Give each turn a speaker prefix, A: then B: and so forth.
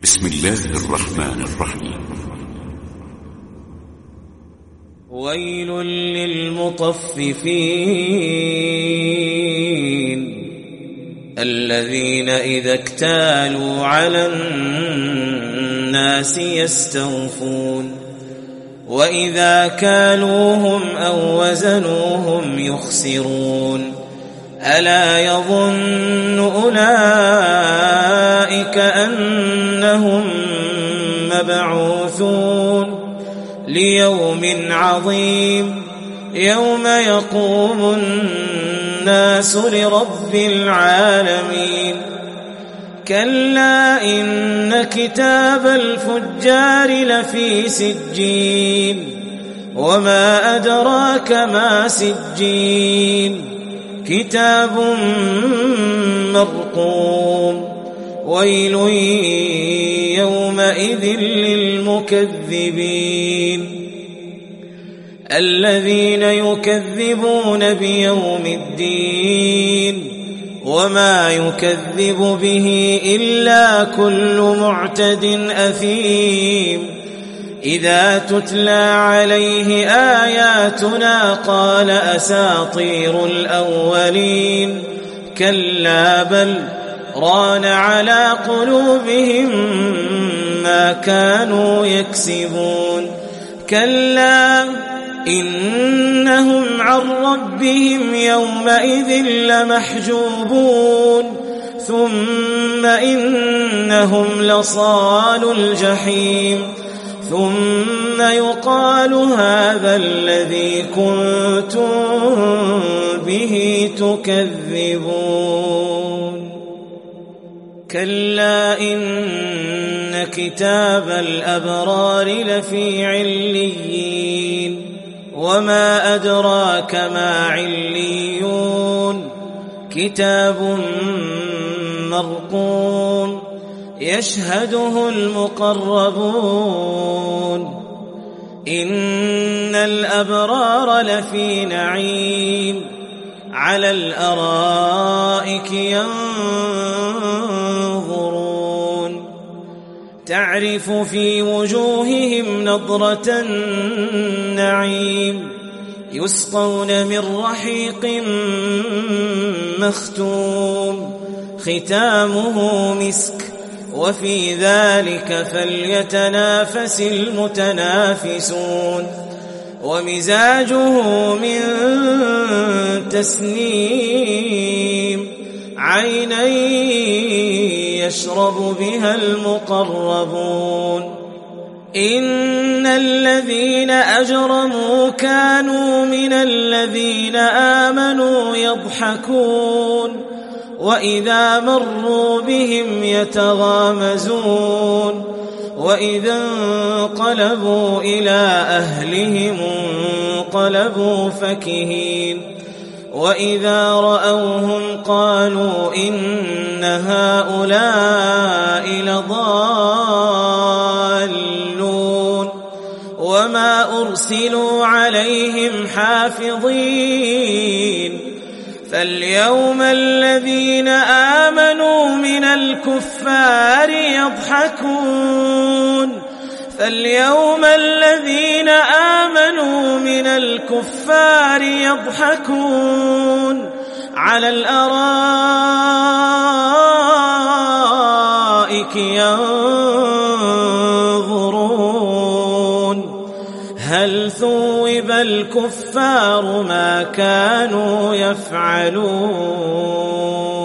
A: بسم الله الرحمن الرحيم.
B: ويل للمطففين الذين إذا اكتالوا على الناس يستوفون وإذا كالوهم أو وزنوهم يخسرون ألا يظن أولئك أنهم مبعوثون ليوم عظيم يوم يقوم الناس لرب العالمين كلا إن كتاب الفجار لفي سجين وما أدراك ما سجين كتاب مرقوم ويل يومئذ للمكذبين الذين يكذبون بيوم الدين وما يكذب به إلا كل معتد أثيم إذا تتلى عليه آياتنا قال أساطير الأولين كلا بل ران على قلوبهم ما كانوا يكسبون كلا إنهم عن ربهم يومئذ لمحجوبون ثم إنهم لصالو الجحيم ثم يقال هذا الذي كنتم به تكذبون كلا إن كتاب الأبرار لفي عليين وما أدراك ما عليون كتاب مرقوم يشهده المقربون إن الأبرار لفي نعيم على الأرائك ينظرون تعرف في وجوههم نضرة النعيم يسقون من رحيق مختوم ختامه مسك وفي ذلك فليتنافس المتنافسون ومزاجه من تسنيم عينا يشرب بها المقربون إن الذين أجرموا كانوا من الذين آمنوا يضحكون وإذا مروا بهم يتغامزون وإذا انقلبوا إلى أهلهم انقلبوا فكهين وإذا رأوهم قالوا إن هؤلاء لضالون وما أرسلوا عليهم حافظين فاليوم الذين آمنوا من الكفار يضحكون على الأرائك ينظرون هل ثوب الكفار ما كانوا يفعلون